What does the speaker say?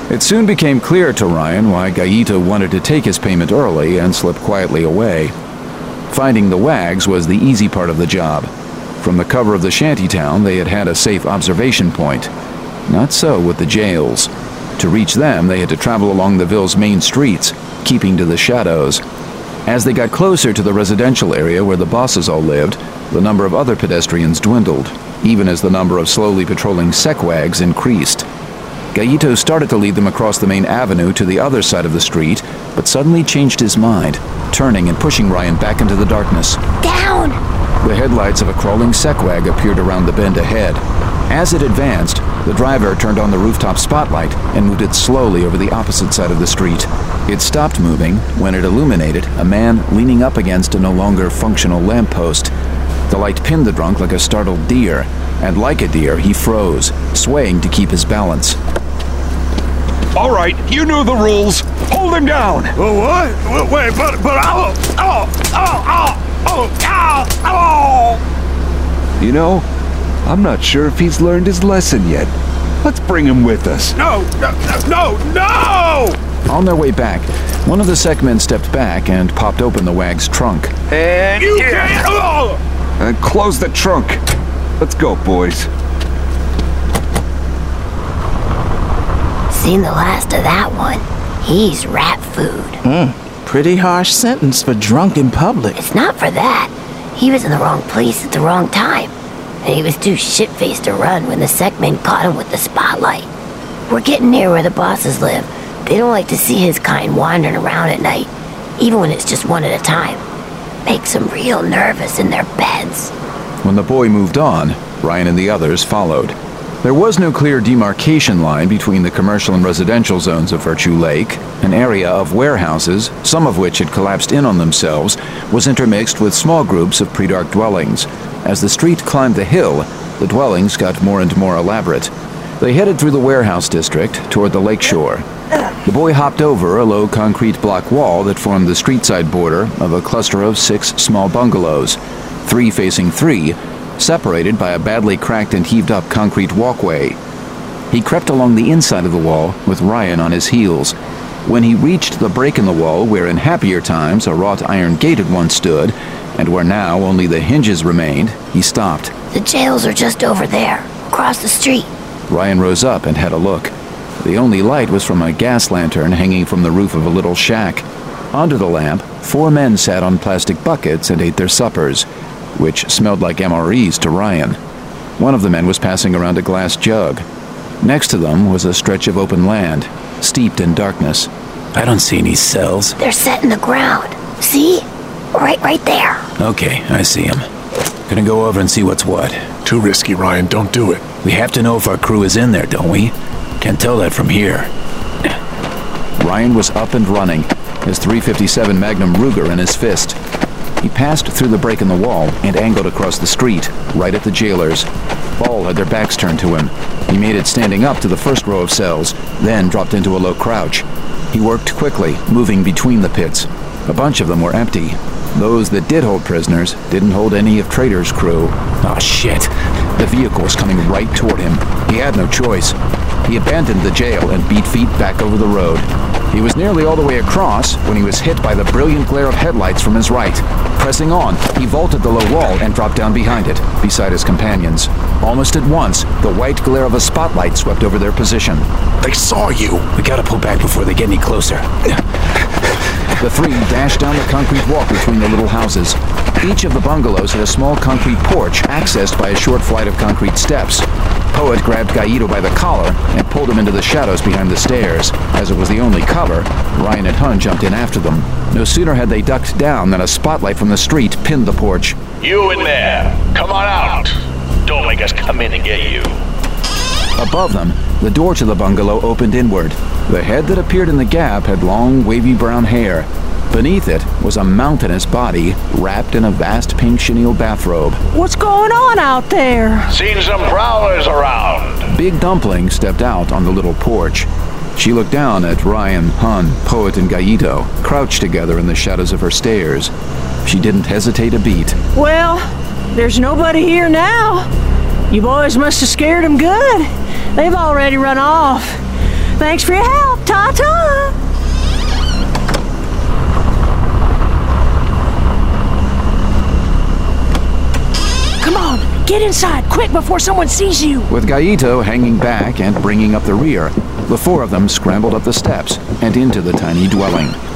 It soon became clear to Ryan why Gallito wanted to take his payment early and slip quietly away. Finding the Wags was the easy part of the job. From the cover of the shantytown, they had a safe observation point. Not so with the jails. To reach them, they had to travel along the Ville's main streets, keeping to the shadows. As they got closer to the residential area where the bosses all lived, the number of other pedestrians dwindled, even as the number of slowly patrolling SecWags increased. Gallito started to lead them across the main avenue to the other side of the street, but suddenly changed his mind, turning and pushing Ryan back into the darkness. Down! The headlights of a crawling SecWag appeared around the bend ahead. As it advanced, the driver turned on the rooftop spotlight and moved it slowly over the opposite side of the street. It stopped moving when it illuminated a man leaning up against a no longer functional lamppost. The light pinned the drunk like a startled deer, and like a deer, he froze, swaying to keep his balance. All right, you know the rules. Hold him down. What? Wait, but You know, I'm not sure if he's learned his lesson yet. Let's bring him with us. No! On their way back, one of the Sec men stepped back and popped open the Wag's trunk. And You can't! And close the trunk. Let's go, boys. Seen the last of that one. He's rat food. Pretty harsh sentence for drunk in public. It's not for that. He was in the wrong place at the wrong time. And he was too shit-faced to run when the Sec men caught him with the spotlight. We're getting near where the bosses live. They don't like to see his kind wandering around at night, even when it's just one at a time. Makes them real nervous in their beds. When the boy moved on, Ryan and the others followed. There was no clear demarcation line between the commercial and residential zones of Virtue Lake. An area of warehouses, some of which had collapsed in on themselves, was intermixed with small groups of pre-dark dwellings. As the street climbed the hill, the dwellings got more and more elaborate. They headed through the warehouse district toward the lakeshore. The boy hopped over a low concrete block wall that formed the street-side border of a cluster of 6 small bungalows, 3 facing 3, separated by a badly cracked and heaved-up concrete walkway. He crept along the inside of the wall with Ryan on his heels. When he reached the break in the wall where in happier times a wrought iron gate had once stood, and where now only the hinges remained, he stopped. The jails are just over there, across the street. Ryan rose up and had a look. The only light was from a gas lantern hanging from the roof of a little shack. Under the lamp, 4 men sat on plastic buckets and ate their suppers, which smelled like MREs to Ryan. One of the men was passing around a glass jug. Next to them was a stretch of open land, steeped in darkness. I don't see any cells. They're set in the ground. See? Right there. Okay, I see him. Gonna go over and see what's what. Too risky, Ryan. Don't do it. We have to know if our crew is in there, don't we? Can't tell that from here. Ryan was up and running, his .357 Magnum Ruger in his fist. He passed through the break in the wall and angled across the street, right at the jailers. All had their backs turned to him. He made it standing up to the first row of cells, then dropped into a low crouch. He worked quickly, moving between the pits. A bunch of them were empty. Those that did hold prisoners didn't hold any of Trader's crew. Oh, shit. The vehicle was coming right toward him. He had no choice. He abandoned the jail and beat feet back over the road. He was nearly all the way across when he was hit by the brilliant glare of headlights from his right. Pressing on, he vaulted the low wall and dropped down behind it, beside his companions. Almost at once, the white glare of a spotlight swept over their position. They saw you. We gotta pull back before they get any closer. The 3 dashed down the concrete walk between the little houses. Each of the bungalows had a small concrete porch accessed by a short flight of concrete steps. Poet grabbed Gallito by the collar and pulled him into the shadows behind the stairs. As it was the only cover, Ryan and Hun jumped in after them. No sooner had they ducked down than a spotlight from the street pinned the porch. You in there, come on out. Don't make us come in and get you. Above them, the door to the bungalow opened inward. The head that appeared in the gap had long, wavy brown hair. Beneath it was a mountainous body wrapped in a vast pink chenille bathrobe. What's going on out there? Seen some prowlers around. Big Dumpling stepped out on the little porch. She looked down at Ryan, Hun, Poet, and Gallito, crouched together in the shadows of her stairs. She didn't hesitate a beat. Well, there's nobody here now. You boys must have scared them good. They've already run off. Thanks for your help. Ta-ta! Come on, get inside, quick, before someone sees you. With Gaito hanging back and bringing up the rear, the four of them scrambled up the steps and into the tiny dwelling.